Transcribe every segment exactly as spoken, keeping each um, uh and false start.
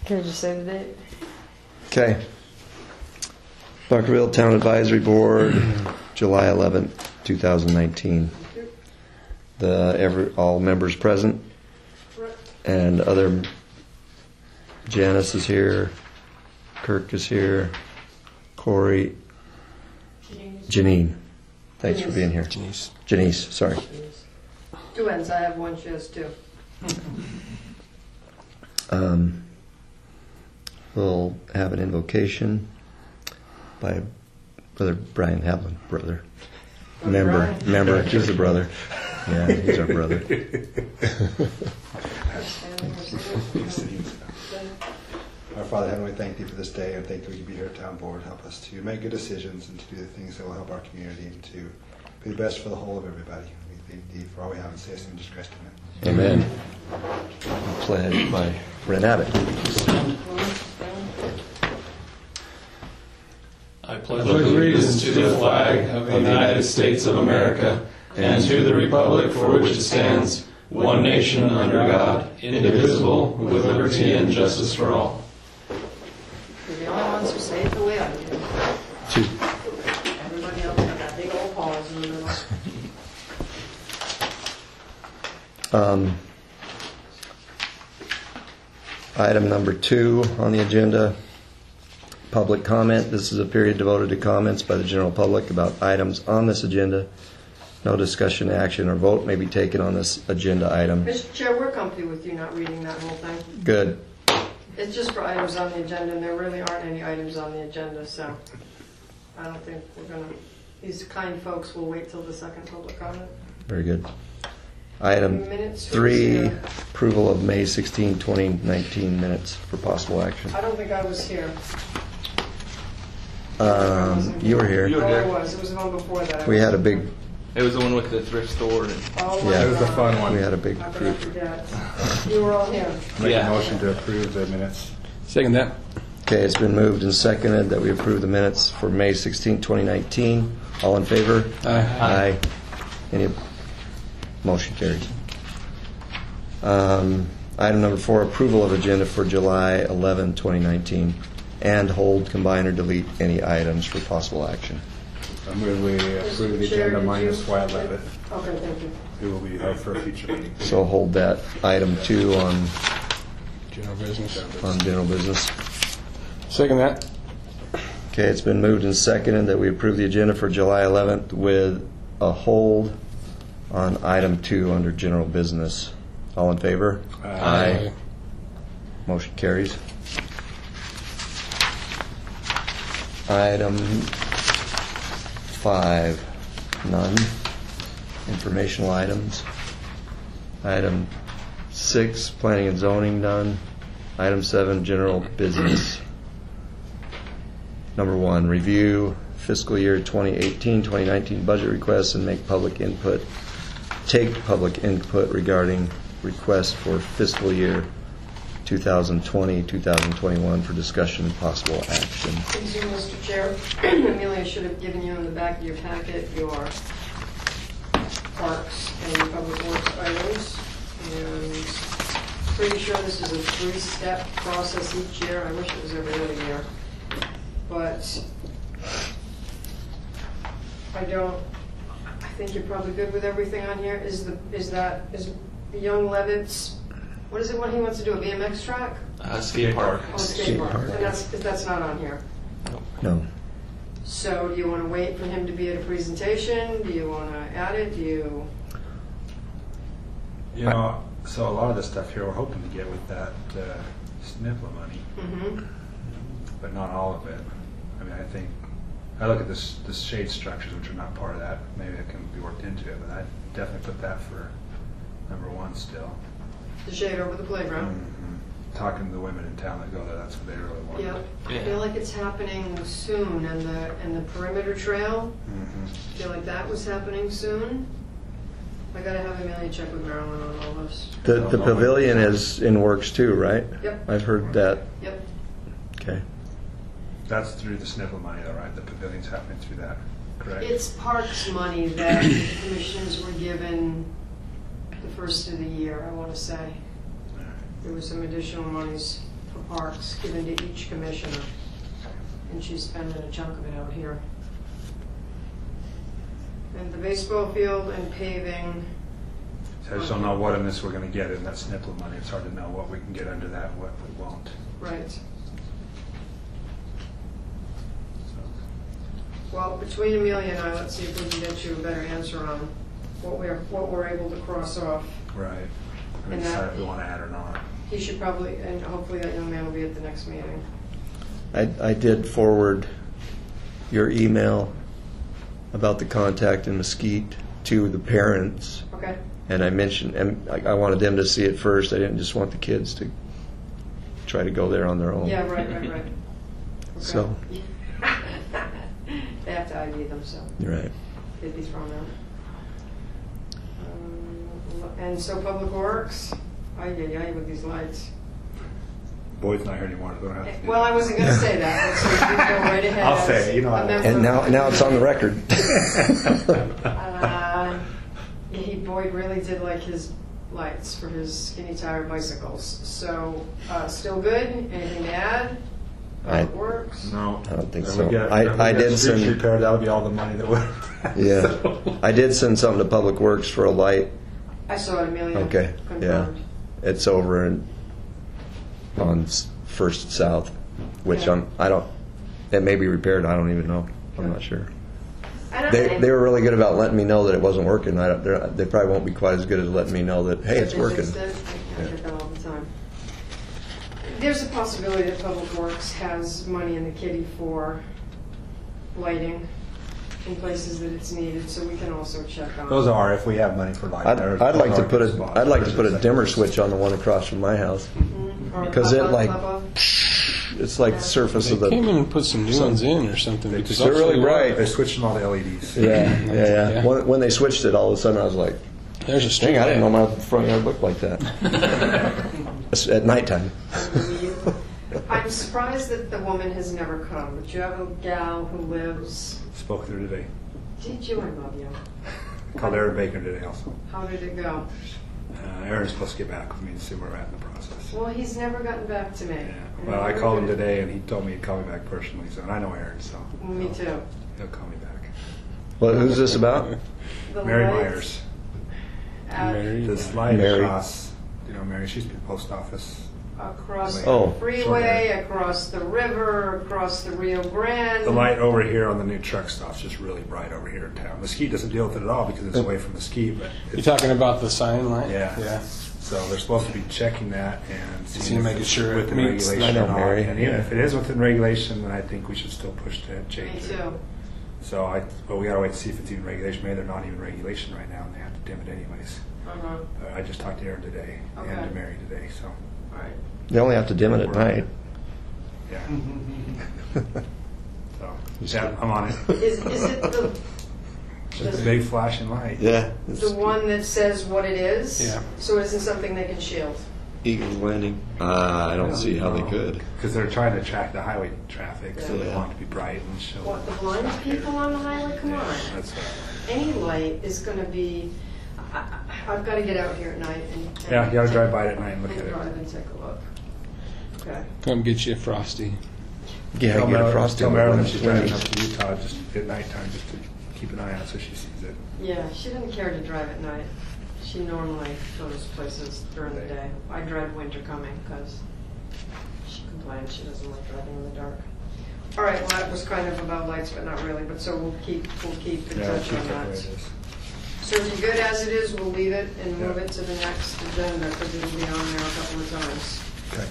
Can I just say the date? Okay. Buckville Town Advisory Board, July eleventh, two thousand nineteen. The every all members present, and other. Janice is here. Kirk is here. Corey. Janine. Thanks for being here. Janice. Janice, sorry. Two ends. I have one. She has two. Um, we'll have an invocation by Brother Brian Havlin, brother. Brother member, Brian? member. He's a brother. Yeah, he's our brother. Our Father in heaven, we thank Thee for this day, and thank Thee we can be here at Town Board. Help us to make good decisions and to do the things that will help our community and to be the best for the whole of everybody. We thank Thee for all we have and say us in Jesus Christ's name. Amen. Pledged by Brent Abbott. I pledge allegiance to the flag of the United States of America and to the republic for which it stands, one nation under God, indivisible, with liberty and justice for all. You're the only ones who say it the way I do. Two. Everybody else got that big old pause in the middle. Um, item number two on the agenda, public comment. This is a period devoted to comments by the general public about items on this agenda. No discussion, action, or vote may be taken on this agenda item. Mister Chair, we're comfy with you not reading that whole thing. Good. It's just for items on the agenda, and there really aren't any items on the agenda, so I don't think we're going to, these kind folks will wait till the second public comment. Very good. Item Minutes for three, this, approval of May sixteenth, twenty nineteen minutes for possible action. I don't think I was here. Um, you were here. You were Oh, here. I was. It was the one before that. I We was- had a big, It was the one with the thrift store. And Oh, my yeah, It was a God. fun one. we had a big How could I group. forget? You were all here. Make Yeah. a motion to approve the minutes. second that. Okay, it's been moved and seconded that we approve the minutes for May sixteenth, twenty nineteen. All in favor? Aye. Aye. Any motion carries. Um, item number four, approval of agenda for July eleventh, twenty nineteen, and hold, combine, or delete any items for possible action. I move we approve the Chair, agenda did minus you- Wyatt Levitt, Okay, thank you. who will be held for a future meeting. So hold that item two on, General business. on general business. Second that. Okay, it's been moved and seconded that we approve the agenda for July eleventh with a hold on item two under general business. All in favor? Aye. Motion carries. Item five, none. Informational items. Item six, planning and zoning, none. Item seven, general business. Number one, review fiscal year twenty eighteen, twenty nineteen budget requests and make public input, take public input regarding request for fiscal year two thousand twenty, two thousand twenty-one for discussion and possible action. Thank you, Mister Chair. Amelia should have given you in the back of your packet your parks and public works items. And pretty sure this is a three-step process each year. I wish it was every other year. But I don't, I think you're probably good with everything on here. Is the, is that, is Young Levitt's, what is it when he wants to do, a B M X track? Uh, skate park. Oh, skate Skate park. park. And that's, that's not on here. No. So do you want to wait for him to be at a presentation? Do you want to add it? Do you? You know, so a lot of the stuff here we're hoping to get with that uh, S N P L A money, Mm-hmm. but not all of it. I mean, I think, I look at this, this shade structures, which are not part of that. Maybe it can be worked into it, but I'd definitely put that for number one still. The shade over the playground. Mhm. Talking to the women in town that go there, that's what they really want. Yep. I Yeah. feel like it's happening soon, and the and the perimeter trail. Mhm. I feel like that was happening soon. I gotta have Amelia check with Marilyn on all this. The, the pavilion is in works too, right? Yep. I've heard that. Yep. Okay. That's through the S N P L A money though, right? The pavilion's happening through that, correct? It's parks money that the commissions were given the first of the year, I want to say. There were some additional monies. for parks given to each commissioner. And she's spending a chunk of it out here. And the baseball field and paving, So I just don't know what in this we're going to get in that S N P L money. It's hard to know what we can get under that and what we won't. right. Well, between Amelia and I, let's see if we can get you a better answer on what we're, what we're able to cross off. Right. We And decide that- if we want to add or not. He should probably, and hopefully that young man will be at the next meeting. I, I did forward your email about the contact in Mesquite to the parents, Okay? and I mentioned, and I, I wanted them to see it first. I didn't just want the kids to try to go there on their own. Yeah, right, right, right. Okay. So, They have to I D them, so you're right. they'd be thrown out. Um, And so Public Works, ay, ay, ay, with these lights. Boyd's not here anymore. So we don't have to do Well, that. I wasn't going to say that, so you can go right ahead. I'll say it, you know I A won't. member- And now, now it's on the record. Uh, He, Boyd really did like his lights for his skinny tire bicycles. So, uh, still good? Anything to add? I- Public Works? No. I don't think If so. we get- I- if we I get did streets send- repaired, that'll be all the money that we're. Yeah. I did send something to Public Works for a light. I saw it, Amelia. Okay, yeah. Confirmed. It's over in, on S- First South, which Yeah. I'm, I don't, it may be repaired, I don't even know. I'm not sure. And I- They, they were really good about letting me know that it wasn't working. I don't, they're- they probably won't be quite as good as letting me know that, hey, it's They working. fixed it. I get that all the time. There's a possibility that Public Works has money in the kitty for lighting in places that it's needed, so we can also check on. Those are, if we have money for light. I'd, those I'd like to are put good a, spots. I'd like to put a Versus dimmer that- switch on the one across from my house. Or because it, up on like, top of. It's like the surface They of the, came in and put some new ones in or something. Because They're I'll really tell you what, bright. They switched them all to L E Ds. yeah, yeah, yeah. Yeah. When, when they switched it, all of a sudden I was like, There's a street. dang, I didn't know light. my front yard looked like that. It's at nighttime. I'm surprised that the woman has never come, but you have a gal who lives, Spoke to her today. did you, I love you. Called Aaron Baker today also. How did it go? Uh, Aaron's supposed to get back with me and see where we're at in the process. Well, he's never gotten back to me. Yeah. Well, I called him today and he told me he'd call me back personally. So, and I know Aaron, so Me too. he'll call me back. Well, who's this about? The Mary lights Myers. at- Mary. This light Mary. across, you know, Mary, she used to be the post office. Across Oh. the freeway, across the river, across the Rio Grande. The light over here on the new truck stop's just really bright over here in town. Mesquite doesn't deal with it at all because it's away from Mesquite, but You're it's, talking about the sign light? Yeah. Yeah. so they're supposed to be checking that and See, seeing if making it's sure it within meets- regulation I know, or not. Mary. And even Yeah. if it is within regulation, then I think we should still push to Me change it. too. So I, but we gotta wait to see if it's even regulation. Maybe they're not even regulation right now, and they have to dim it anyways. Uh-huh. But I just talked to Aaron today and Okay. to Mary today, so All right. You only have to dim it at night. yeah. so yeah, I'm on it. Is, is it the, Just a big flashing light. Yeah. the one that says what it is? Yeah. So it isn't something they can shield? Eagles Landing. Uh, I don't see how they could. Because they're trying to track the highway traffic, so they Yeah. want it to be bright and show. What, the blind people on the highway? Come Yeah, on. that's what. Any light is going to be, I, I, I've got to get out here at night and. and Yeah, you gotta take- drive by it at night and look and at it. drive and take a look. Okay. Come get you a frosty. Yeah, tell get a Marilyn, frosty tell on Marilyn it. if she's driving up to Utah just at nighttime, just to keep an eye out so she sees it. Yeah, she doesn't care to drive at night. She normally goes places during the day. I dread winter coming because she complains she doesn't like driving in the dark. All right, well, that was kind of about lights, but not really. But so we'll keep we'll keep in Yeah, touch keep on it the way that. it is. So if you're good as it is, we'll leave it and move Yeah. it to the next agenda because it'll be on there a couple of times. Okay.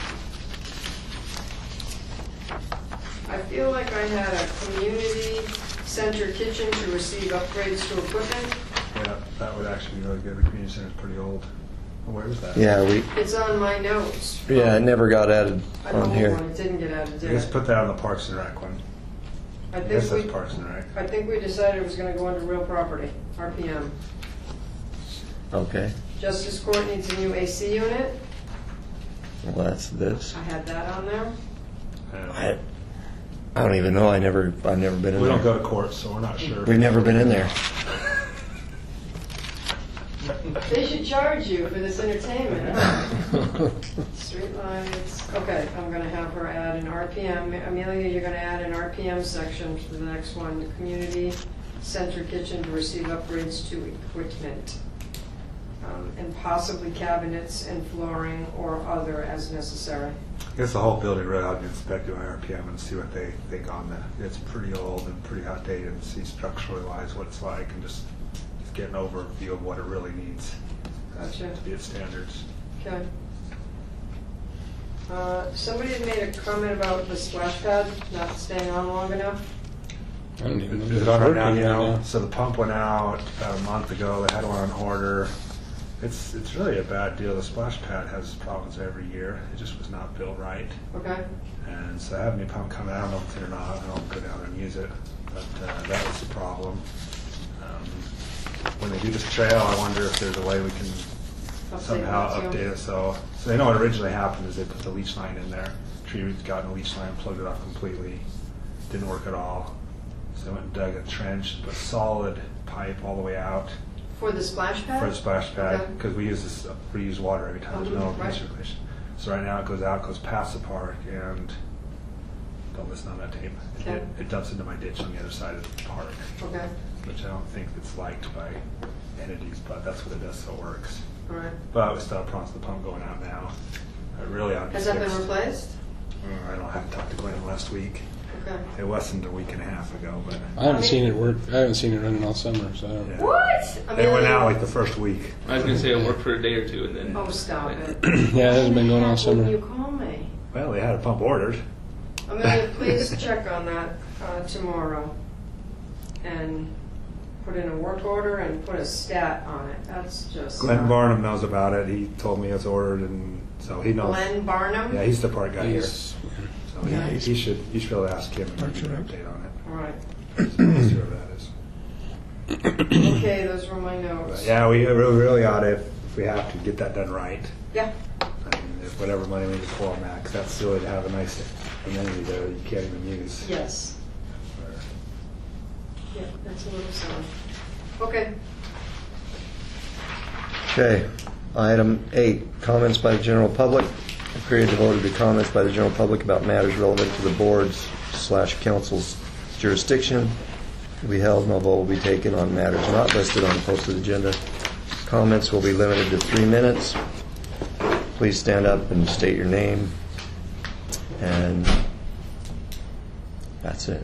I feel like I had a community center kitchen to receive upgrades to equipment. Yeah, that would actually be really good. The community center's pretty old. Oh, where is that? Yeah, we. It's on my notes. Yeah, it never got added I don't on know here. when it didn't get added, I did guess it? put that on the Parks and Rec one. I I think guess that's we, Parks and Rec. I think we decided it was gonna go under real property, R P M. Okay. Justice Court needs a new A C unit. Well, that's this. I had that on there. I, I don't even know. I never. I've never been in We there. don't go to court, so we're not sure. We've never been in there. They should charge you for this entertainment. Streetlights, okay, I'm gonna have her add an R P M. Amelia, you're gonna add an R P M section for the next one. The community center kitchen to receive upgrades to equipment. Um, and possibly cabinets and flooring or other as necessary. I guess the whole building really ought to be inspected by R P M and see what they think on that. It's pretty old and pretty outdated, and see structurally wise what it's like, and just, just get an overview of what it really needs Gotcha. to be at standards. Okay. Uh, somebody had made a comment about the splash pad not staying on long enough. I don't even know. if Is it's it on right now? working You right know, now. so the pump went out about a month ago. They had one on order. It's it's really a bad deal. The splash pad has problems every year. It just was not built right. Okay. And so I have a new pump coming. I don't know if it's in or not. I don't go down there and use it. But uh, that was the problem. Um, when they do this trail, I wonder if there's a way we can Update somehow that too. update it. So, so they know what originally happened is they put the leach line in there. Tree roots got in the leach line, plugged it off completely. Didn't work at all. So they went and dug a trench, put solid pipe all the way out For the splash pad? for the splash pad, Okay. because we use this uh, reused water every time there's no Mhm, right. recirculation. So right now it goes out, goes past the park, and don't listen on that tape. Okay. It, it dumps into my ditch on the other side of the park, Okay, which I don't think it's liked by entities, but that's what it does, so it works. all right. But we still have problems with the pump going out now. I really ought to be Has that been fixed. replaced? Uh, I don't have to talk to Glenn last week. Okay. It wasn't a week and a half ago, but I haven't seen it work. I haven't seen it running all summer, so I don't. yeah. What? They went Amelia- out like the first week. I was going to say it worked for a day or two, and then. Oh, stop it. Yeah, it hasn't been going all Why summer. wouldn't you call me? Well, they had a pump ordered. Amelia, please check on that uh, tomorrow and put in a work order and put a stat on it. That's just. Glenn not- Barnum knows about it. He told me it's ordered, and so he knows. Glenn Barnum? Yeah, he's the part guy here. He's- So he, Yeah. he should he should be able to ask him and Aren't give you an right? update on it. All right. Let's see where that is. Okay, those were my But notes. yeah, we really, really ought to, if if we have to, get that done right. Yeah. I mean, if whatever money we need to pull on that, 'cause that's silly to have a nice amenity there that you can't even use. Yes. Yeah, that's a little silly. Okay. Okay, item eight, comments by the general public. A period devoted to comments by the general public about matters relevant to the board's slash council's jurisdiction will be held. No vote will be taken on matters not listed on the posted agenda. Comments will be limited to three minutes. Please stand up and state your name. And that's it.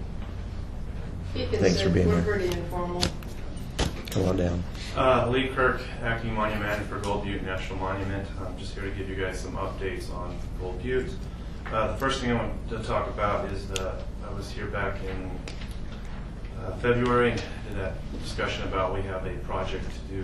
You can Thanks sit. for being We're here. pretty informal. Come on down. Uh, Lee Kirk, acting monument for Gold Butte National Monument. I'm just here to give you guys some updates on Gold Butte. Uh, the first thing I want to talk about is that I was here back in uh, February, did that discussion about we have a project to do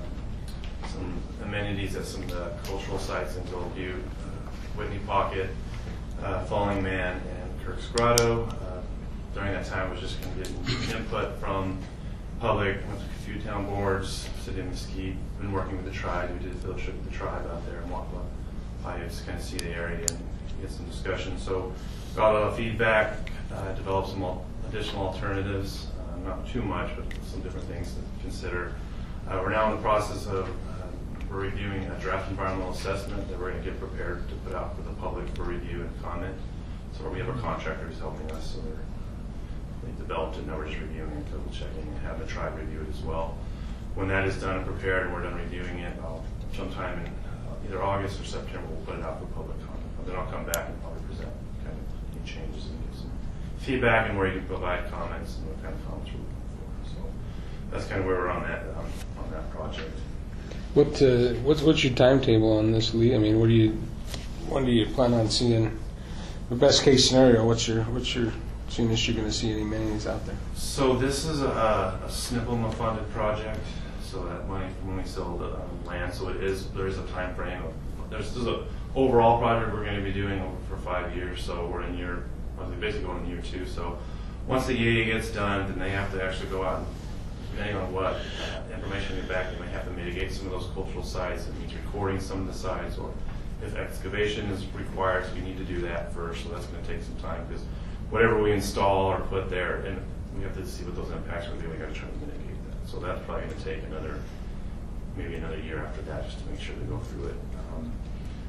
um, some amenities at some of the cultural sites in Gold Butte, uh, Whitney Pocket, uh, Falling Man, and Kirk's Grotto. Uh, during that time, I was just going to get input from public, went to a few town boards, City of Mesquite, been working with the tribe. We did a field trip with the tribe out there and walked by just kind of see the area and get some discussion. So got a lot of feedback, uh, developed some al- additional alternatives, uh, not too much, but some different things to consider. Uh, we're now in the process of, uh, we're reviewing a draft environmental assessment that we're going to get prepared to put out for the public for review and comment. So we have a contractor who's helping us, so they're They developed it, now we're just reviewing it, double checking, and have the tribe review it as well. When that is done and prepared and we're done reviewing it, I'll, sometime in uh, either August or September, we'll put it out for public comment. Then I'll come back and probably present kind of any changes and give some feedback and where you can provide comments and what kind of comments we're looking for. So that's kind of where we're on that um, on that project. What uh, what's what's your timetable on this, Lee? I mean, what do you when do you plan on seeing the best case scenario? What's your what's your soonest you're going to see any amenities out there? So this is a, a S N P M A-funded project, so that money from when we sell the um, land, so it is, there is a time frame. Of, there's, there's a overall project we're going to be doing over for five years, so we're in year, well, basically going in year two. So once the E A gets done, then they have to actually go out and, depending on what uh, information we get back, they may have to mitigate some of those cultural sites. It means recording some of the sites, or if excavation is required, so you need to do that first, so that's going to take some time, because whatever we install or put there, and we have to see what those impacts are going to be. We got to try to mitigate that. So that's probably going to take another, maybe another year after that, just to make sure they go through it. Um,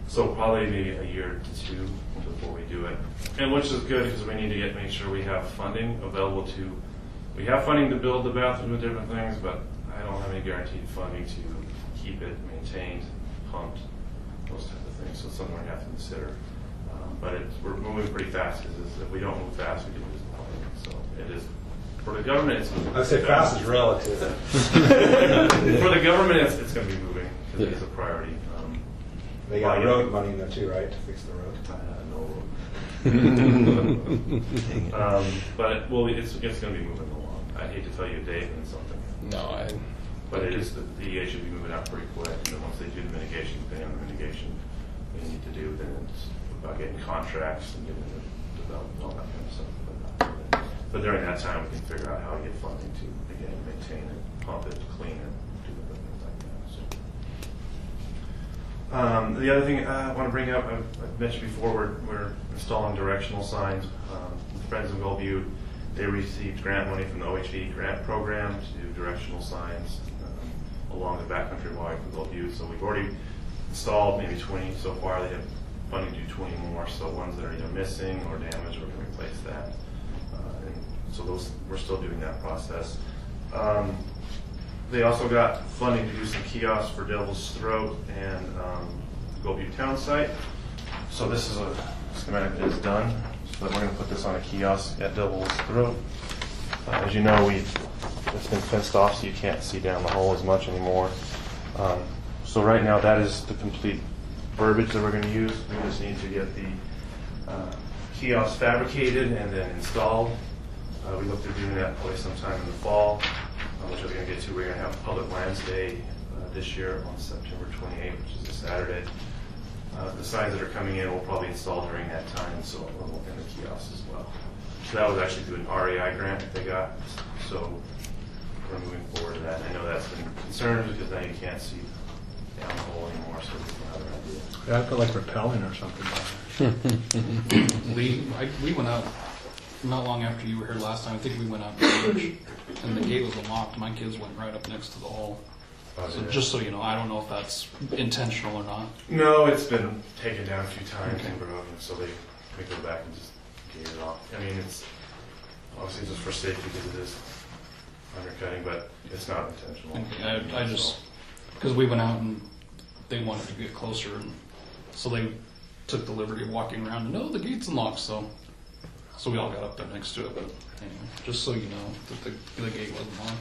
So probably maybe a year to two before we do it. And which is good because we need to get, make sure we have funding available to, we have funding to build the bathroom and different things, but I don't have any guaranteed funding to keep it maintained, pumped, those types of things. So it's something we have to consider. Um, but it's, we're moving pretty fast because if we don't move fast, we can lose the funding. So it is, for the government, it's I'd say fast is relative. for the government, it's, it's going to be moving because it is a priority. Um, They got road money in there too, right, to fix the road? uh, no. um, but it, well, it's, it's going to be moving along. I hate to tell you a date and something. No, I. But it is, the D E A should be moving out pretty quick, and then once they do the mitigation, depending on the mitigation they need to do, then it's about getting contracts and getting the development, all that kind of stuff. But, but during that time, we can figure out how to get funding to, again, maintain it, pump it, clean it, do the things like that. So. Um, the other thing I want to bring up, I've, I've mentioned before, we're, we're installing directional signs. Um, Friends of Gold Butte, they received grant money from the O H V grant program to do directional signs um, along the backcountry wide for Gold Butte. So we've already installed maybe twenty so far. They have funding to do twenty more. So ones that are either missing or damaged, we're going to replace that. Uh, and so those, we're still doing that process. Um, they also got funding to do some kiosks for Devil's Throat and um, the Gold Butte town site. So this is a schematic that is done. So we're going to put this on a kiosk at Devil's Throat. Uh, as you know, we've it's been fenced off, so you can't see down the hole as much anymore. Um, so right now, that is the complete verbiage that we're going to use. We just need to get the uh, kiosk fabricated and then installed. Uh, we look to doing that probably sometime in the fall, uh, which we're going to get to. We're going to have Public Lands Day uh, this year on September twenty-eighth, which is a Saturday. Uh, the signs that are coming in will probably install during that time, so we'll look in the kiosks as well. So that was actually through an R A I grant that they got, so we're moving forward to that. I know that's been concerned because now you can't see down the hole anymore, so it's another idea. Yeah, I feel like repelling or something. Lee, I, we went out not long after you were here last time. I think we went out to lunch, and the gate was unlocked. My kids went right up next to the hole. So just so you know, I don't know if that's intentional or not. No, it's been taken down a few times and broken, so they, they go back and just gate it off. I mean, it's obviously just for safety because it is undercutting, but it's not intentional. Okay, I, I just, because we went out and they wanted to get closer, and so they took the liberty of walking around and, no, the gate's unlocked, so so we all got up there next to it, but anyway, just so you know that the, the gate wasn't locked.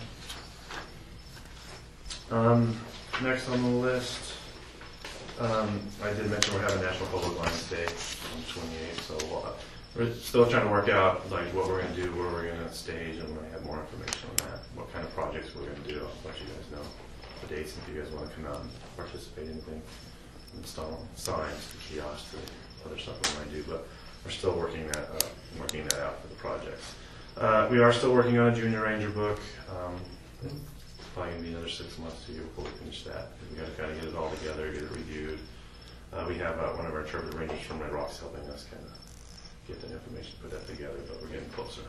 Um, next on the list, um, I did mention we're having National Public Lands Day on the twenty-eighth, so uh, we're still trying to work out like what we're going to do, where we're going to stage, and we're going to have more information on that, what kind of projects we're going to do. I'll let you guys know the dates if you guys want to come out and participate in anything, install signs, the kiosks, the other stuff we might do, but we're still working that uh, working that out for the projects. Uh, we are still working on a Junior Ranger book. Um, Probably going to be another six months to a year before we finish that. We got to kind of get it all together, get it reviewed. Uh, we have uh, one of our interpretive rangers from Red Rocks helping us kind of get that information, put that together, but we're getting closer.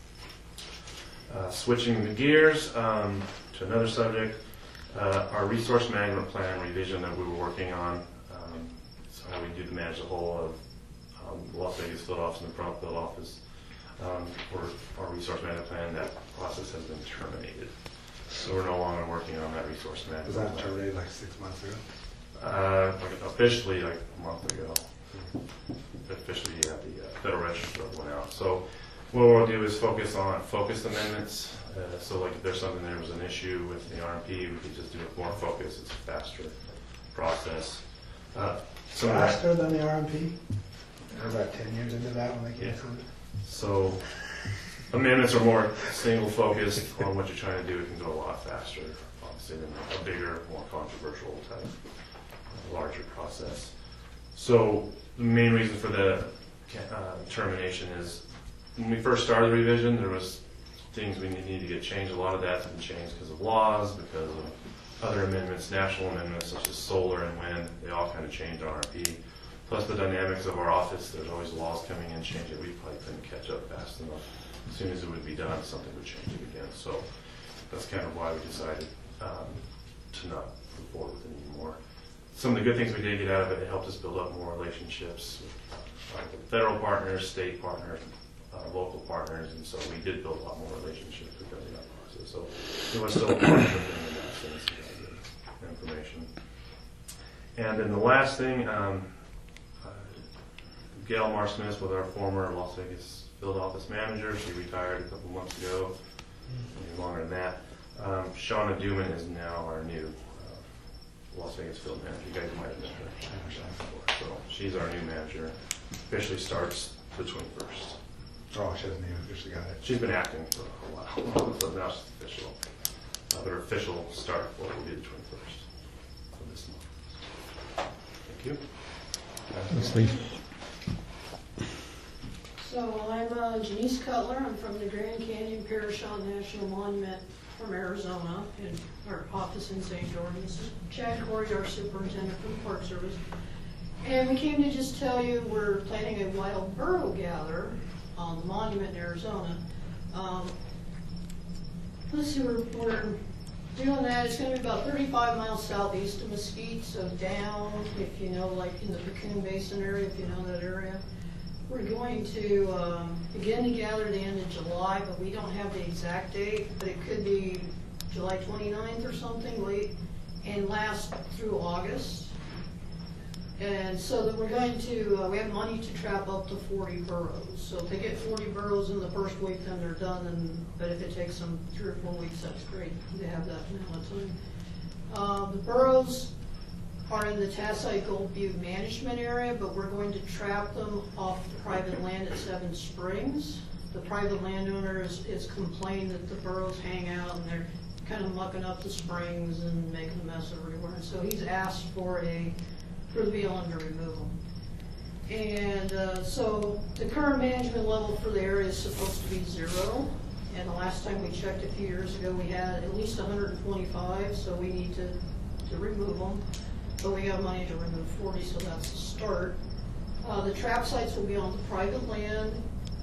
Uh, switching the gears um, to another subject, uh, our resource management plan revision that we were working on. Um, so how we do to manage the whole of um, Las Vegas field office and the Prompt field office. Um, for our resource management plan, that process has been terminated. So we're no longer working on that resource management. Was that terminated like six months ago? Uh, like officially, like a month ago. Officially, yeah, the uh, Federal Register went out. So what we'll do is focus on focused amendments. Uh, so like if there's something there was an issue with the R M P, we could just do it more focused. It's a faster process. Uh, so Faster than the R M P? We're about ten years into that when they Yeah. canceled it. So amendments are more single focused on what you're trying to do. It can go a lot faster, obviously, than a bigger, more controversial type, uh, larger process. So the main reason for the uh, termination is when we first started the revision, there was things we needed to get changed. A lot of that's been changed because of laws, because of other amendments, national amendments such as solar and wind. They all kind of changed R M P. Plus the dynamics of our office, there's always laws coming in, change it. We probably couldn't catch up fast enough. As soon as it would be done, something would change it again. So that's kind of why we decided um, to not move forward with it anymore. some of the good things we did get out of it, it helped us build up more relationships with uh, federal partners, state partners, uh, local partners, and so we did build a lot more relationships because of that process. So it was still a part of the thing in that sense, to get information. And then the last thing, um, uh, Gail Marsmith was our former Las Vegas field office manager. She retired a couple months ago, maybe longer than that. Um, Shauna Duman is now our new uh, Las Vegas field manager. You guys might have met her. So she's our new manager. Officially starts the twenty-first. Oh, she hasn't even officially got it. She's been acting for a while, so now she's official. Uh, but her official start for it will be the twenty-first of this month. Thank you. Thanks, Lee. So I'm uh, Janice Cutler. I'm from the Grand Canyon Parashon National Monument from Arizona, in our office in Saint George. This is Chad Corey, our superintendent for the Park Service. And we came to just tell you we're planning a wild burro gather on the monument in Arizona. Um, let's see, we're, we're doing that. It's going to be about thirty-five miles southeast of Mesquite, so down, if you know, like in the Cocoon Basin area, if you know that area. We're going to um, begin to gather at the end of July, but we don't have the exact date, but it could be July twenty-ninth or something late, and last through August. And so that we're going to, uh, we have money to trap up to forty burros. So if they get forty burros in the first week, then they're done, and, but if it takes them three or four weeks, that's great. They have that amount of time. Uh, the burros are in the Tassite Gold Butte management area, but we're going to trap them off the private land at Seven Springs. The private landowner has, has complained that the burros hang out and they're kind of mucking up the springs and making a mess everywhere. And so he's asked for a for the B L M to remove them. And uh, so the current management level for the area is supposed to be zero. And the last time we checked a few years ago, we had at least one hundred twenty-five, so we need to, to remove them. But we got money to remove forty, so that's a start. Uh, the trap sites will be on the private land,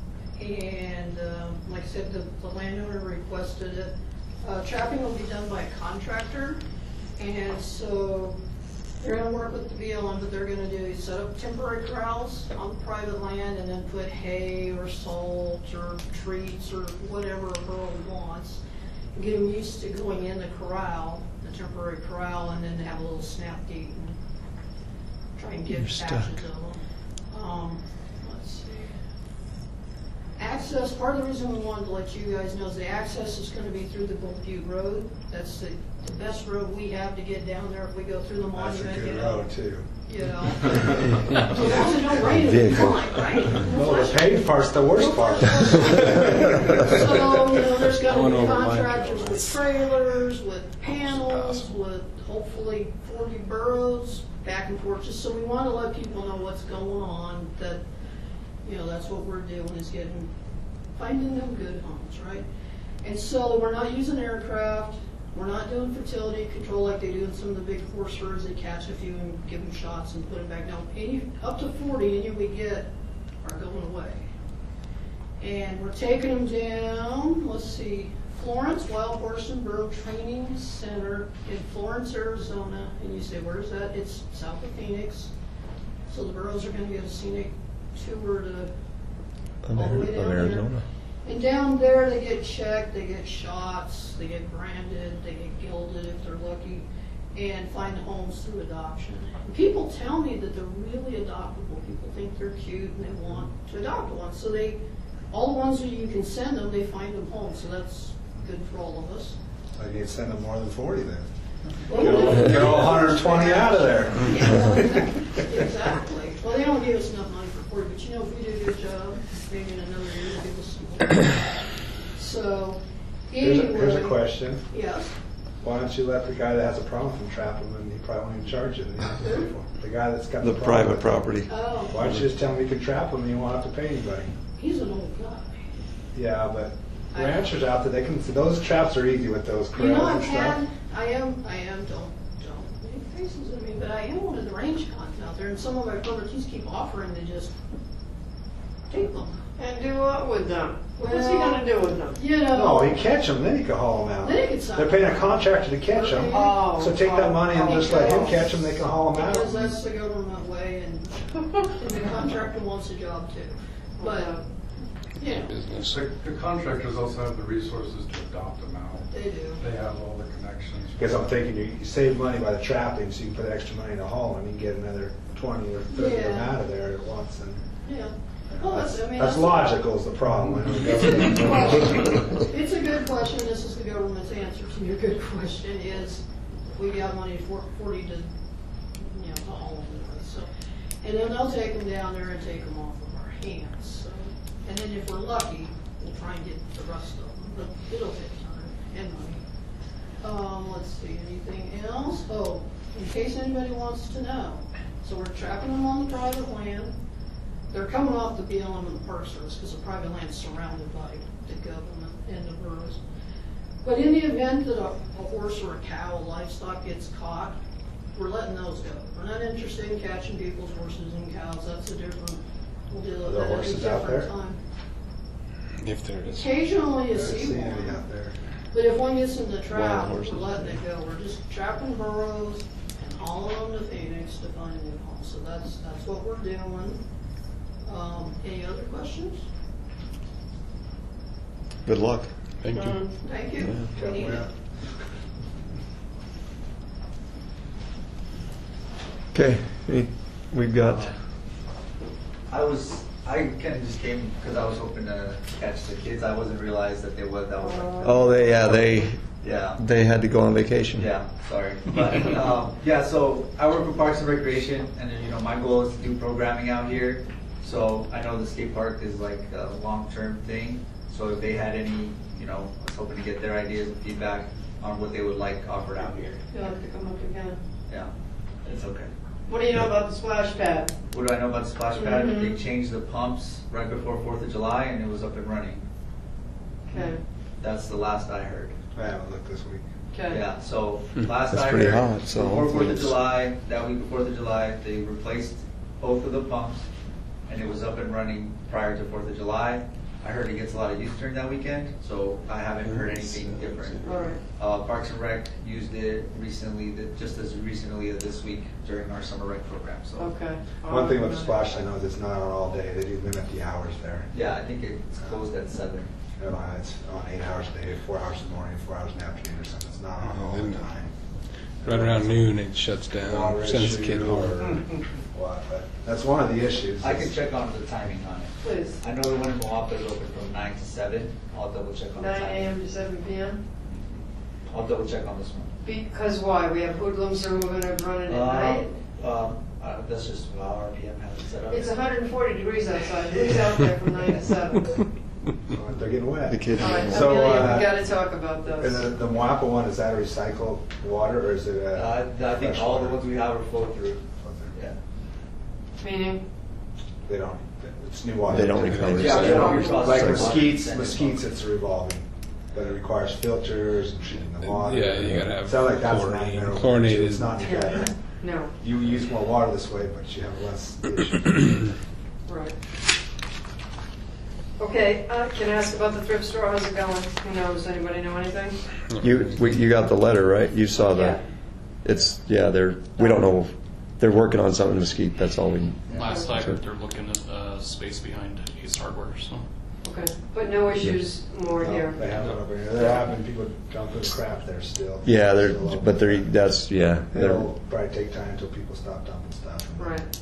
and uh, like I said, the, the landowner requested it. Uh, trapping will be done by a contractor, and so they're going to work with the B L M, but they're going to do set up temporary corrals on the private land, and then put hay or salt or treats or whatever a burro wants, and get them used to going in the corral. Temporary corral, and then have a little snap gate and try and get patches of them. Um, let's see. Access, part of the reason we wanted to let you guys know is the access is going to be through the Gold Butte Road. That's the, the best road we have to get down there if we go through the monument. That's a good you know, road, too. You know. As long as it don't rain, it'll be fine, right? No, the paved part's the worst part. So, you know, there's got to Going be over mine. contractors with trailers, with panels, with hopefully forty burros back and forth, just so we want to let people know what's going on, that, you know, that's what we're doing, is getting, finding them good homes, right? And so we're not using aircraft, we're not doing fertility control like they do in some of the big horse herds. They catch a few and give them shots and put them back down. Any, up to forty, any we get are going away. And we're taking them down, let's see, Florence Wild Horse and Burro Training Center in Florence, Arizona. And you say, where's that? It's south of Phoenix. So the burros are going to get a scenic tour to all the way down there. Arizona. And down there, they get checked, they get shots, they get branded, they get gilded if they're lucky, and find homes through adoption. And people tell me that they're really adoptable. People think they're cute and they want to adopt one. So they, all the ones that you can send them, they find them homes. So that's good for all of us. I need to send them more than forty then. Well, Get all, get all one hundred twenty out of there. Yeah, exactly. Well, they don't give us enough money for forty, but you know, if we do a good job, maybe in another year, they'll give us some more. So, Here's a, anyway. here's a question. Yes. Why don't you let the guy that has a problem from trap him, and he probably won't even charge you? and he has to pay for it? The guy that's got The the, problem private with it. property. Oh, Why don't you just tell him you can trap him and you won't have to pay anybody? he's an old guy. Yeah, but I- ranchers out there, they can. Those traps are easy with those You know, corrals I've and stuff. had, I am, I am, don't, don't make faces at me, but I am one of the range cons out there, and some of my brothers keep offering to just keep them. And do what with them? What's he Well- gonna do with them? You know. No, you catch them, then you can haul them out. Then you can sell They're them. paying a contractor to catch them. Oh. So take that money and just let him catch them, they can haul them Because out. that's the government way, and, and the contractor wants a job too. But, you know, Business. The the contractors also have the resources to adopt them out. they do. They have all the connections. Because I'm thinking you, you save money by the trapping, so you can put extra money in the haul, and you can get another twenty or thirty of them Yeah. out of there at once. And Yeah. Well, that's, I mean, that's that's. logical is the problem. I know the It's a good government- question. It's a good question. This is the government's answer to your good question is, we got money for forty to, you know, to haul them with. So, and then they'll take them down there and take them off of our hands. So, and then if we're lucky, we'll try and get the rest of them. But it'll take time and money. Um, let's see, anything else? Oh, in case anybody wants to know. So we're trapping them on the private land. They're coming off the B L M and the Park Service because the private land's surrounded by the government and the boroughs. But in the event that a, a horse or a cow, a livestock gets caught, we're letting those go. We're not interested in catching people's horses and cows. That's a different, we'll deal with Are there that at a horses out different there? time. If there is. Occasionally I you haven't see seen any one. out there. But if one gets in the trap, Wild we're horses. letting it go. We're just trapping burros and hauling them to Phoenix to find a new home. So that's, that's what we're doing. Um, any other questions? Good luck. Thank you. Um, Thank you. We need it. Yeah. Okay, we- we've got, I was, I kind of just came because I was hoping to catch the kids. I wasn't realize that they was, that was like. the- oh, they, yeah, they, Yeah, they had to go on vacation. yeah, sorry. But, um, yeah, so I work for Parks and Recreation and, then, you know, my goal is to do programming out here. So I know the skate park is like a long-term thing. So if they had any, you know, I was hoping to get their ideas and feedback on what they would like offered out here. You'll have to come up again. Yeah, it's okay. What do you know about the splash pad? What do I know about the splash pad? Mhm. They changed the pumps right before Fourth of July and it was up and running. Okay, That's the last I heard. I haven't looked this week. okay. Yeah, so last That's I pretty heard, hot, so before hopefully Fourth of it's- July, that week before the July, they replaced both of the pumps, and it was up and running prior to Fourth of July. I heard it gets a lot of use during that weekend, so I haven't heard anything different. All right. Uh, Parks and Rec used it recently, th- just as recently as this week during our summer rec program. So Okay. One thing with the splash, I know is it's not on all day. They do limit the hours there. yeah, I think it's closed at seven. You know, it's on eight hours a day, four hours in the morning, four hours in the afternoon or something. It's not on all the time. Right around noon, it shuts Water down, sends the issue kid or home. what, but that's one of the issues. I can check on the timing on it. Please. I know the one in Moapa is open from nine to seven. I'll double check on the Nine timing. AM to seven PM? I'll double check on this one. Because why? We have hoodlums who are gonna run it at night? Um, uh, that's just how R P M has it set up. It's hundred and forty degrees outside. Who's out there from nine to seven? They're getting wet. The kids. All right, So, Amelia, uh, we gotta talk about And those. the, the Moapa one, is that a recycled water or is it a? Uh, I think fresh all the water? ones we have are flow through. Yeah. Meaning? They don't, it's new water. They don't reclaim it. Yeah, we don't recycle Like water. mesquites, Send it mesquites, home. it's revolving, but it requires filters and treating the water. Yeah, you gotta have Sounds like that's a chlorine. nightmare. Chlorinated. It's not any better. No, You use more water this way, but you have less issues. right. Okay, uh, can I ask about the thrift store? How's it going? Who knows? Anybody know anything? You, we- you got the letter, right? You saw Yeah. that. It's, yeah, they're, we don't know, they're working on something in Mesquite, that's all we, Last I heard, they're looking at uh, space behind Ace Hardware, so. Okay, but no issues more No, here. They have it over here. There have been people dumping crap there still. yeah, they're, Still open. but they're, that's, yeah. they're- It'll probably take time until people stop dumping stuff. Right.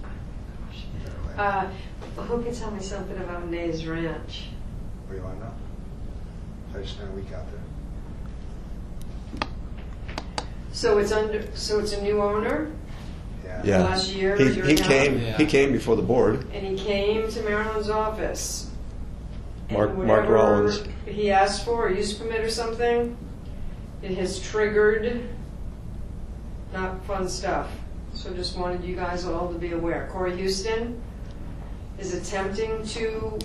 Uh, who can tell me something about Nays Ranch? What do you want to know? I just spent a week out there. So it's under, so it's a new owner, Yeah. Yeah. Last year, He, year he and a half? came, Yeah. he came before the board. and he came to Marilyn's office. And Mark- Mark whatever Rollins. he asked for, a use permit or something, it has triggered not fun stuff. So just wanted you guys all to be aware. Corey Houston is attempting to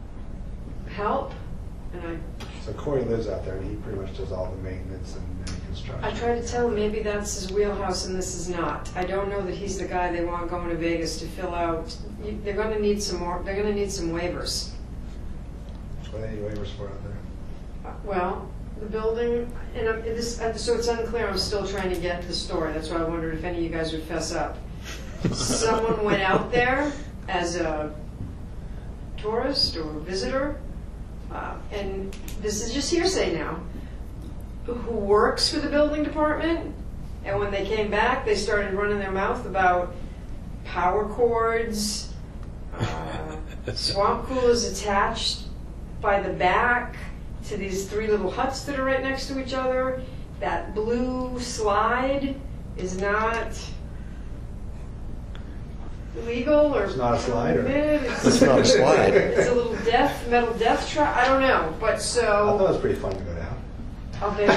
help, and I So Corey lives out there and he pretty much does all the maintenance and any structure. I tried to tell him maybe that's his wheelhouse and this is not. I don't know that he's the guy they want going to Vegas to fill out. you- They're gonna need some more, they're gonna need some waivers. What are they waivers for out there? Uh, Well, the building, and I'm, it is, uh, so it's unclear, I'm still trying to get the story. That's why I wondered if any of you guys would fess up. Someone went out there as a tourist or visitor, uh, and this is just hearsay now, who works for the building department, and when they came back, they started running their mouth about power cords, uh, swamp coolers attached by the back to these three little huts that are right next to each other. That blue slide is not legal or It's not a slide, or- permitted. It's not a slide. It's a little death, metal death trap. I don't know, but I so. thought it was pretty fun to go down. I'll bet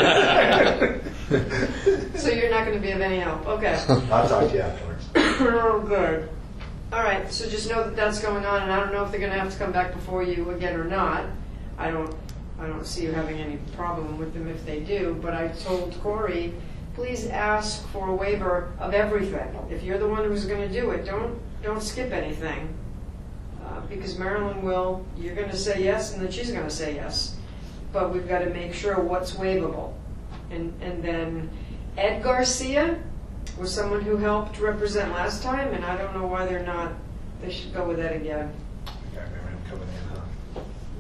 you. So you're not going to be of any help. Okay. I'll talk to you afterwards. Oh, good. All right. So just know that that's going on, and I don't know if they're going to have to come back before you again or not. I don't. I don't see you having any problem with them if they do. But I told Corey, please ask for a waiver of everything. If you're the one who's going to do it, don't don't skip anything, uh, because Marilyn will. You're going to say yes, and then she's going to say yes. But we've got to make sure what's waivable. And and then Ed Garcia was someone who helped represent last time, and I don't know why they're not. They should go with that again. Yeah, I remember him coming in, huh?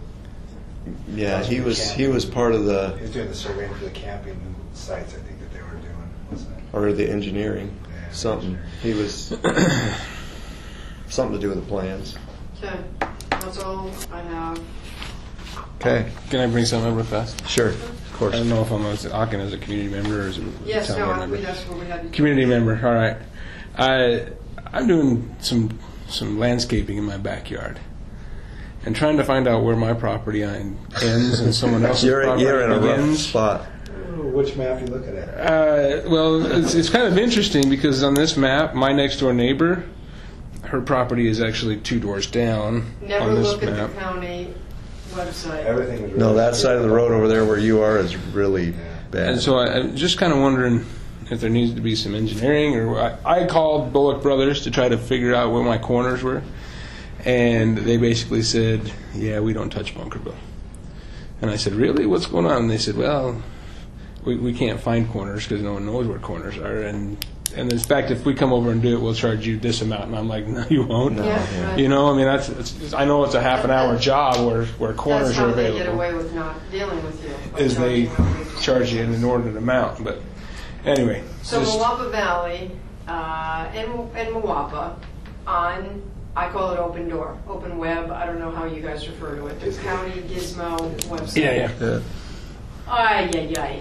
Yeah, he was he was part of the He was doing the surveying for the camping sites, I think, that they were doing, wasn't it? or the engineering, Yeah, something. He was something to do with the plans. Okay, that's all I have. Okay, Can I bring something up real fast? sure, of I course. don't know if I'm as Aachen as a community member or as a Yes, town no, board I, member. that's what we had. Community member, all right. I I'm doing some some landscaping in my backyard, and trying to find out where my property line ends and someone else's You're property you're in a rough begins. spot. Oh, which map you looking at? Uh, well, it's, it's kind of interesting because on this map, my next door neighbor, her property is actually two doors down Never on this look at map. the county website. Everything was really No, that side of the road over there where you are is really Yeah. bad. And so I, I'm just kind of wondering if there needs to be some engineering, or I, I called Bullock Brothers to try to figure out where my corners were, and they basically said, "Yeah, we don't touch Bunkerville." And I said, "Really? What's going on?" And they said, "Well, we we can't find corners because no one knows where corners are, and and in fact, if we come over and do it, we'll charge you this amount." And I'm like, "No, you won't." No. Yeah, right. You know, I mean, that's it's, I know it's a half an hour job where where corners That's how are they available. get away with not dealing with you. by Is they charging you. charge you an inordinate amount. But anyway, So just- Moapa Valley uh, and, and Moapa on, I call it Open Door, Open Web, I don't know how you guys refer to it, the county gizmo website. yeah, yeah. Yeah. Ay, ay, ay.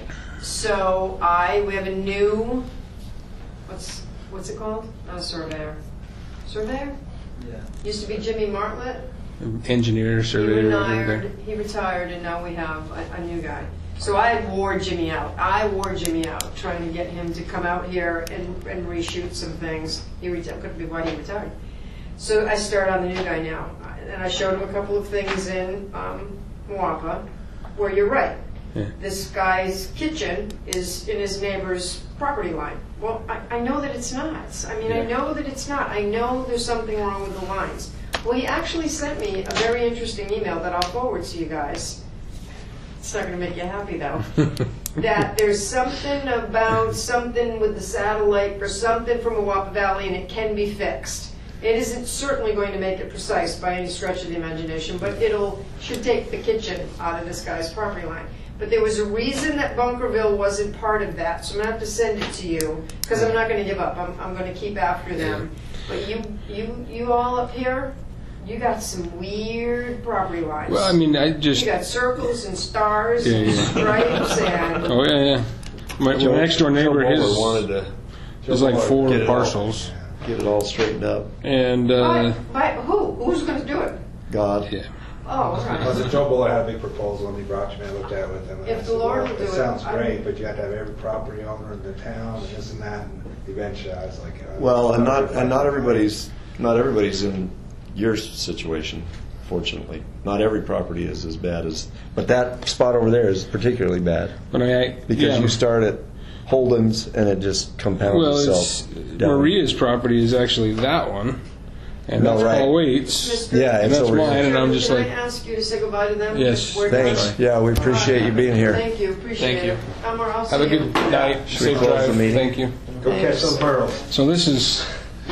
So I, we have a new, what's, what's it called? Not a surveyor. Surveyor? Yeah. Used to be Jimmy Martlet. engineer, He surveyor, retired, everything. he retired, and now we have a, a new guy. So I wore Jimmy out. I wore Jimmy out, trying to get him to come out here and, and reshoot some things. He retired, couldn't be why he retired. So I started on the new guy now, and I showed him a couple of things in um, Moapa, where you're right. Yeah. This guy's kitchen is in his neighbor's property line. Well, I, I know that it's not. I mean, I Yeah. know that it's not. I know there's something wrong with the lines. Well, he actually sent me a very interesting email that I'll forward to you guys. It's not going to make you happy, though. That there's something about something with the satellite or something from Moapa Valley, and it can be fixed. It isn't certainly going to make it precise by any stretch of the imagination, but it'll should take the kitchen out of this guy's property line. But there was a reason that Bunkerville wasn't part of that, so I'm going to have to send it to you, because I'm not going to give up. I'm, I'm going to keep after them. But you, you, you all up here, you got some weird property lines. Well, I mean, I just. You got circles and stars Yeah, and yeah. stripes and... Oh yeah, yeah. My, my next door neighbor, Joe his Bowler wanted to there's like four Get it all. parcels, get it all straightened up. and uh, By, by who? Who's going to do it? God. yeah. Oh, all Was right. it Joe Buller had a big proposal and he brought you, and I looked at it with him. and If I the said, Lord well, will do it, sounds I- great, but you have to have every property owner in the town and this and that. And eventually I was like, uh, Well, and not and not everybody's not everybody's in your situation. fortunately. Not every property is as bad as, but that spot over there is particularly bad. But I, Because yeah. you start at Holden's and it just compounds Well, it's, itself down. Maria's property is actually that one, and No, that's right. Paul Waits. Mister Yeah, And it's that's over mine, here. and I'm just Can like, I ask you to say goodbye to them? Yes. We're Thanks. done. Yeah, we appreciate you being here. Thank you, appreciate Thank you. it. Elmer, I'll have a see you. good night. Should we Safe close the drive. meeting? Thank you. Go catch some pearls. So this is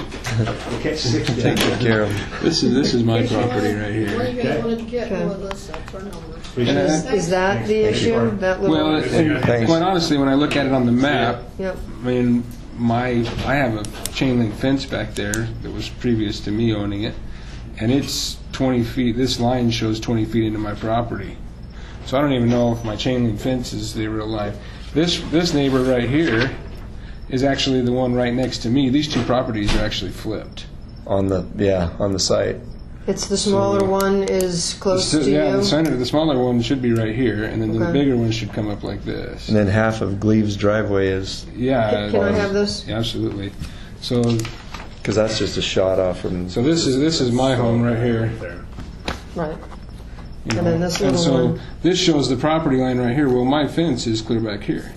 Go catch sixty. Take good care of them. this is this is my Which one- property right What here. do you guys want to get Okay. with us? That's our numbers. And I- Is, is that the Thank you. issue? That little? Well, and Thanks. quite honestly, when I look at it on the map, Yep. I mean, my I have a chain link fence back there that was previous to me owning it, and it's twenty feet. This line shows twenty feet into my property, so I don't even know if my chain link fence is the real line. This this neighbor right here is actually the one right next to me. These two properties are actually flipped. On the, yeah, on the site. It's the smaller So- one is close The- to yeah, you? the center, the smaller one should be right here, and then the Okay. bigger one should come up like this. And then half of Gleaves driveway is, Yeah. Can can I uh, have this? Yeah, absolutely. So because that's just a shot off from. so this is this is my home right here. Right. You And know, then this and little so one. this shows the property line right here. Well, my fence is clear back here.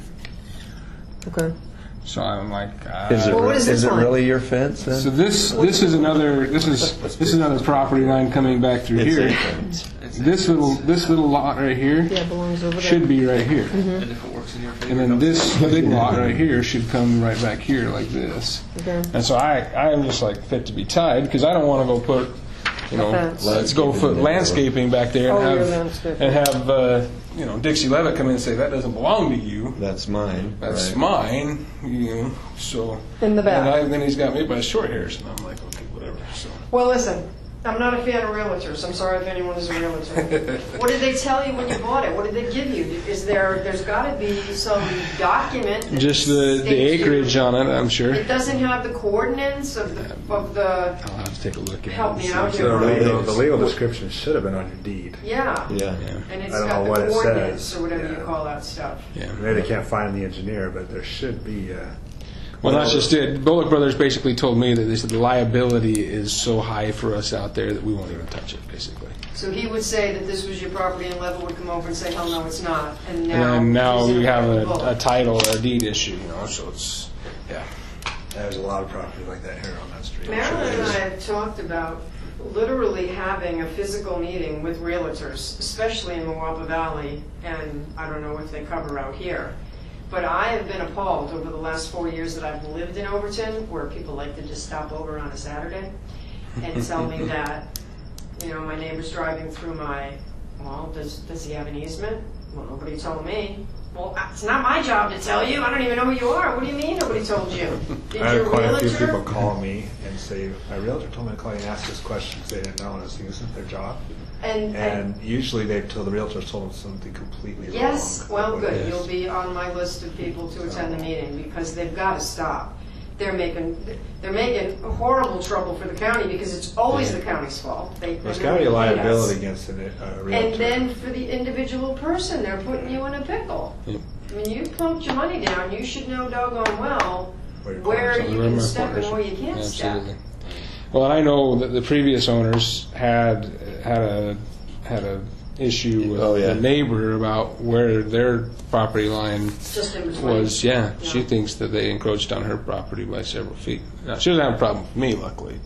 Okay. So I'm like, uh, Is it, Well, what re- is this is it line? really your fence then? so this this is another this is this is another property line coming back through It's here. a fence. This little this little lot right here Yeah, it belongs over there. should be right here, And if it works in your favor, and then don't this say big lot right here should come right back here like this. Okay. And so I I am just like fit to be tied because I don't want to go put. You know, fence. let's go put landscaping back there and Oh, your have landscaping. and have uh, you know Dixie Levitt come in and say that doesn't belong to you. That's mine. That's right. mine, you know. So In the back. And I, then he's got me by short hairs, and I'm like, okay, whatever. So Well, listen, I'm not a fan of realtors. I'm sorry if anyone is a realtor. What did they tell you when you bought it? What did they give you? Is there, there's got to be some document that just the the states you- acreage on it, I'm sure. It doesn't have the coordinates of the, of the, I'll have to take a look at Help it. me and out see. here. So the Right. legal, the legal description should have been on your deed. yeah. Yeah. Yeah, And it's I don't got know what the it coordinates says. or whatever you Yeah. call that stuff. yeah. Maybe they can't find the engineer, but there should be. Uh, Well, that's just it. Bullock Brothers basically told me that they said the liability is so high for us out there that we won't even touch it, basically. So he would say that this was your property and Level would come over and say, hell no, it's not. And now. And then now he's in we have a, Bullock. a title or a deed issue, you know. So it's yeah. there's a lot of property like that here on that street. Marilyn and I have talked about literally having a physical meeting with realtors, especially in Moapa Valley, and I don't know if they cover out here. But I have been appalled over the last four years that I've lived in Overton, where people like to just stop over on a Saturday and tell me that, you know, my neighbor's driving through my, well, does, does he have an easement? Well, nobody told me. Well, it's not my job to tell you. I don't even know who you are. What do you mean nobody told you? Did I your had quite a few realtor? people call me and say, my realtor told me to call you and ask this question because they didn't know, and I was thinking, isn't their job? And, and And usually they've told the realtors told them something completely wrong. yes, well, What it good. is. You'll be on my list of people to attend the meeting because they've got to stop. They're making they're making horrible trouble for the county because it's always the county's fault. They, There's they got to be a really hate us. liability against a uh, realtor. And then for the individual person, they're putting you in a pickle. Yep. When you plunked your money down, you should know doggone well Where your where corners you Where can my step and corners- where you can't step. Absolutely. Well, and I know that the previous owners had had a had a issue with Oh, yeah. the neighbor about where their property line Just in between. was. Yeah, she Yeah. thinks that they encroached on her property by several feet. Now, she doesn't have a problem with me, luckily,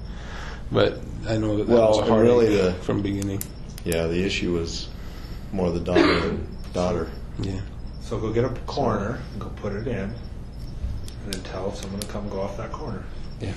but I know that that Well, was a and hard really the- from the beginning. Yeah, the issue was more the daughter than daughter. Yeah. So go get a corner and go put it in, and then tell someone to come go off that corner. Yeah.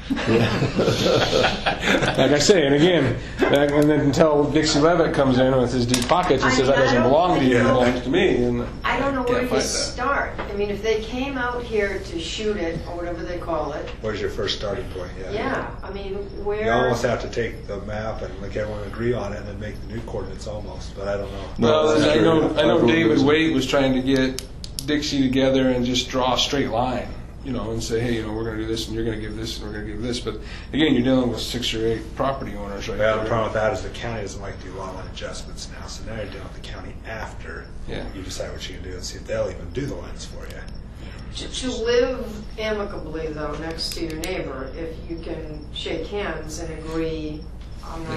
Like I say, and again, that- and then until Dixie Levitt comes in with his deep pockets and I says that mean, I doesn't don't belong to you, it think- belongs to me. And I don't know where Can't to fight that. start. I mean, if they came out here to shoot it, or whatever they call it, Where's your first starting point? yeah, I mean, where... You almost have to take the map and like everyone agree on it and then make the new coordinates almost, but I don't know. Well, that's I true. know, I know I've David heard Waite was trying to get Dixie together and just draw a straight line, you know, and say, hey, you know, we're going to do this and you're going to give this and we're going to give this. But again, you're dealing with six or eight property owners right Well, the there. problem with that is the county doesn't like to do lot line adjustments now, so now you're dealing with the county after Yeah. you decide what you can do and see if they'll even do the lines for you. To, to live amicably, though, next to your neighbor, if you can shake hands and agree, I'm not Yeah. going to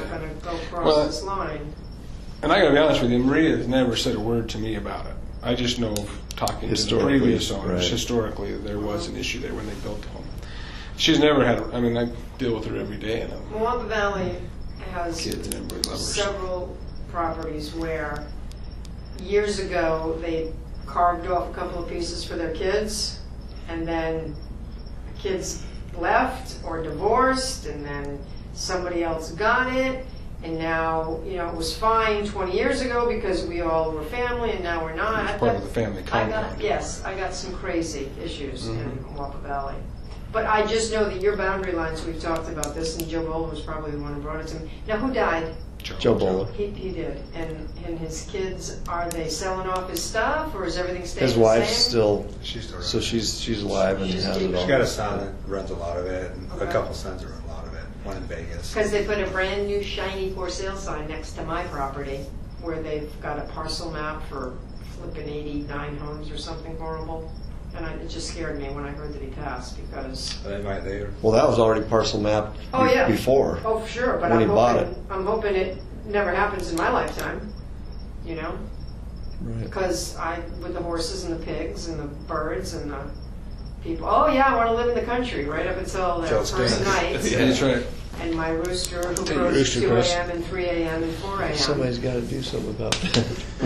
go across Well, this line. And I gotta be honest with you, Maria has never said a word to me about it. I just know of talking to the Historically, previous owners, right. historically, there was an issue there when they built the home. She's never had, a- I mean, I deal with her every day, and I'm Moapa Valley has kids and everybody loves her. several properties where years ago they carved off a couple of pieces for their kids, and then the kids left or divorced, and then somebody else got it, and now, you know, it was fine twenty years ago because we all were family, and now we're not. It's I part got- of the family I got, compound. yes, I got some crazy issues in Mhm. Moapa Valley. But I just know that your boundary lines, we've talked about this, and Joe Bola was probably the one who brought it to me. Now, who died? Joe Bola. He, he did. And, and his kids, are they selling off his stuff, or is everything staying His the wife's same? still, She's still so around. she's she's alive and She's has deep. it all. She's got a son that runs a lot of it, and Okay. a couple sons that run a lot of it. One in Vegas. Because they put a brand new shiny for sale sign next to my property, where they've got a parcel map for flipping eighty-nine homes or something horrible. And I, it just scared me when I heard that he passed, because, They might they Well, that was already parcel mapped oh be- yeah. before. Oh, sure, but when I'm he bought hoping, I'm hoping it never happens in my lifetime, you know? Right. Because I, with the horses and the pigs and the birds and the people, oh yeah, I want to live in the country, right up until that Joe first Stan. night. Yeah, that's right. And my rooster who Take your crows at rooster two crows. a.m. and three a.m. and four a.m. Somebody's got to do something about that.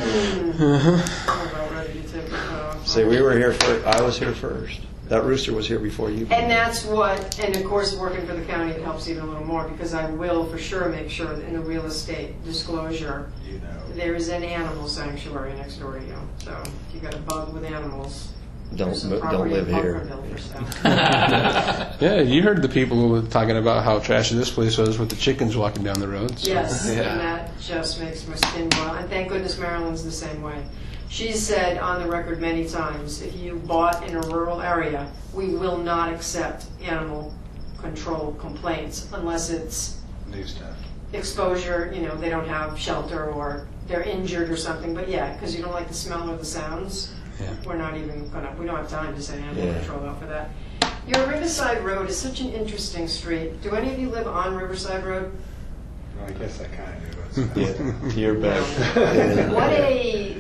Mm. I'm about ready to take it off. See, we were here first. I was here first. That rooster was here before you. And that's what, and of course, working for the county, it helps even a little more, because I will for sure make sure that in the real estate disclosure, you know. there is an animal sanctuary next door to you. So if you got a bug with animals, Don't there's some don't property live in here. Bunkerville for sale. Yeah, you heard the people who were talking about how trashy this place was with the chickens walking down the road. so- Yes, Yeah. and that just makes my skin boil. And thank goodness Marilyn's the same way. She's said on the record many times, if you bought in a rural area, we will not accept animal control complaints unless it's New stuff. exposure, you know, they don't have shelter or they're injured or something. But yeah, because you don't like the smell or the sounds, Yeah. we're not even gonna, we don't have time to send animal Yeah. control out for that. Your Riverside Road is such an interesting street. Do any of you live on Riverside Road? Well, I guess I kind of do. But Yeah, you're back. Yeah. What a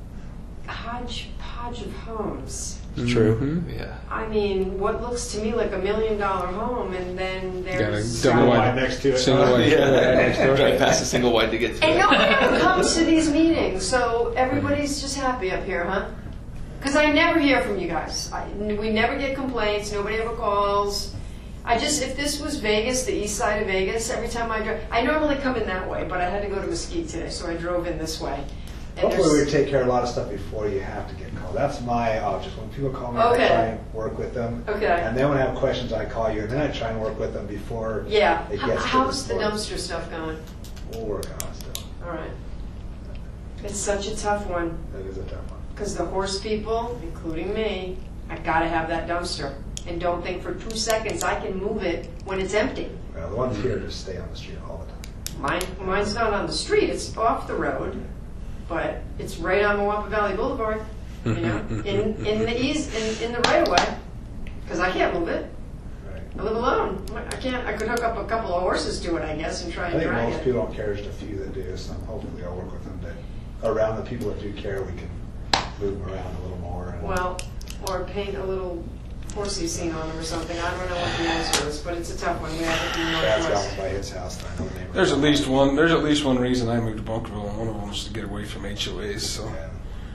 hodgepodge of homes. It's true. Mhm. Yeah. I mean, what looks to me like a million dollar home, and then there's. Got a double Wide wide next to it. Single wide. Yeah. Drive past a single wide to get to And it. nobody ever comes to these meetings, so everybody's just happy up here, huh? Because I never hear from you guys. I, we never get complaints. Nobody ever calls. I just, if this was Vegas, the east side of Vegas, every time I drive, I normally come in that way, but I had to go to Mesquite today, so I drove in this way. And Hopefully we there's- take care of a lot of stuff before you have to get called. That's my object. When people call me, Okay. I try and work with them. Okay. And then when I have questions, I call you, and then I try and work with them before Yeah. it H- gets to How's the point. dumpster stuff going? We'll work on it still. All right. It's such a tough one. That is a tough one. Because the horse people, including me, I gotta have that dumpster. And don't think for two seconds I can move it when it's empty. Well, the ones here just stay on the street all the time. Mine, mine's not on the street, it's off the road, but it's right on Moapa Valley Boulevard, you know, in, in the east, in, in the right of way. Because I can't move it. Right. I live alone. I can't, I could hook up a couple of horses to it, I guess, and try I and think drag most it. people don't care, just a few that do, so hopefully I'll work with them to, around the people that do care, we can move them around a little more. and- Well, or paint a little horsey scene on them or something. I don't know what the answer is, but it's a tough one. We have it in Brad's got Northwest. one by his house, and I know the neighbor. There's at least one. There's at least one reason I moved to Bunkerville, and one of them was to get away from H O As. So Yeah.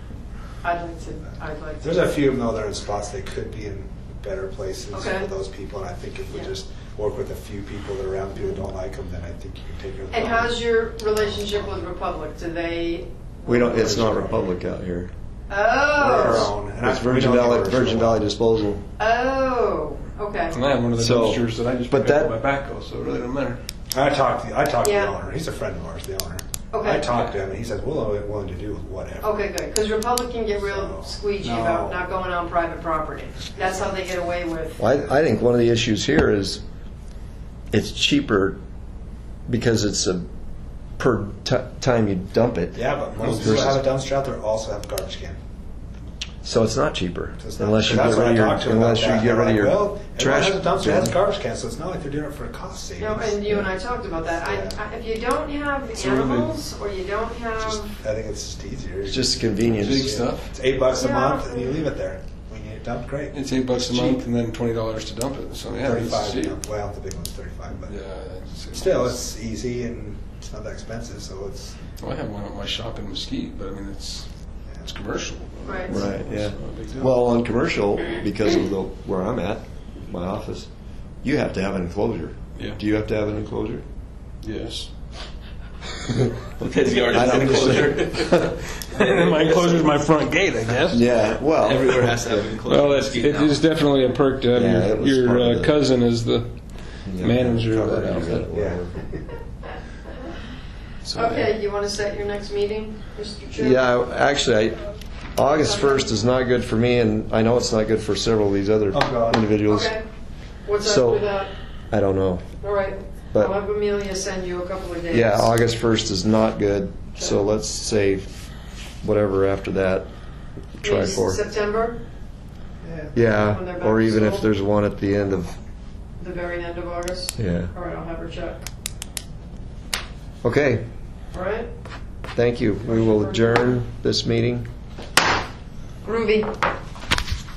I'd like to, I'd like to. There's a few of them though that are in spots they could be in better places Okay. for those people, and I think if we Yeah. just work with a few people that are around, people who don't like them, then I think you can take care of the And problem. how's your relationship with Republic? Do they? We don't. It's not Republic out here. We're our Oh, own, and It's I- we Virgin don't give Valley. ours Virgin a Valley lot. Disposal. oh, okay. and I have one of the So, dumpsters that I just but pick up that- my backhoe, so it really don't matter. I talked to I talked to Yeah. the owner. He's a friend of ours, the owner. Okay. I talked to him, and he says we're willing to do whatever. Okay, good. Because Republic can get real So, squeegee no. about not going on private property. That's how they get away with. Well, I, I think one of the issues here is it's cheaper because it's a per t- time you dump it. Yeah, but most Versus- people have a dumpster out there also have a garbage can. So it's not cheaper So it's not- unless you that's get what rid of I your talked to them unless about you that. get They're rid of like, your well, trash. everyone has a dumpster, has a bin. garbage can, so it's not like they're doing it for a cost savings. No, and you and I talked about that. I, I, if you don't have It's really- animals or you don't have, Just, I think it's just easier. It's just convenience. Big stuff. It's eight bucks a Yeah. month, and you leave it there. When you dump, great. It's eight bucks a Cheap. month and then twenty dollars to dump it. So yeah, it's Thirty-five. cheap. to dump. Well, the big one's thirty-five, but Yeah, it's, still, it's easy and it's not that expensive. So it's Well, I have one at my shop in Mesquite, but I mean it's it's commercial. Right. Right. Yeah. It's not a big deal. Well, on commercial, because of the where I'm at, my office, you have to have an enclosure. Yeah. Do you have to have an enclosure? Yes. Because you already I have don't an enclosure. And then my enclosure is my front gate, I guess. Yeah. Well, Everywhere has to have an enclosure. Well, it's, it is definitely a perk to have Yeah, it your, was your part of uh, the- cousin as the Yeah, manager of cover that it, outfit. whatever. So, okay, you want to set your next meeting, Mister Chair? Yeah. I- Actually, I, August first is not good for me, and I know it's not good for several of these other Oh, God. individuals. Okay. What's So- after that? I don't know. All right. But- I'll have Amelia send you a couple of days. Yeah, August first is not good. So Okay. let's say whatever after that. Try Maybe for. September, yeah. When they're Yeah, back or to even if school? there's one at the end of. the very end of August. Yeah. All right, I'll have her check. Okay. All right. Thank you. We will adjourn this meeting. Groovy.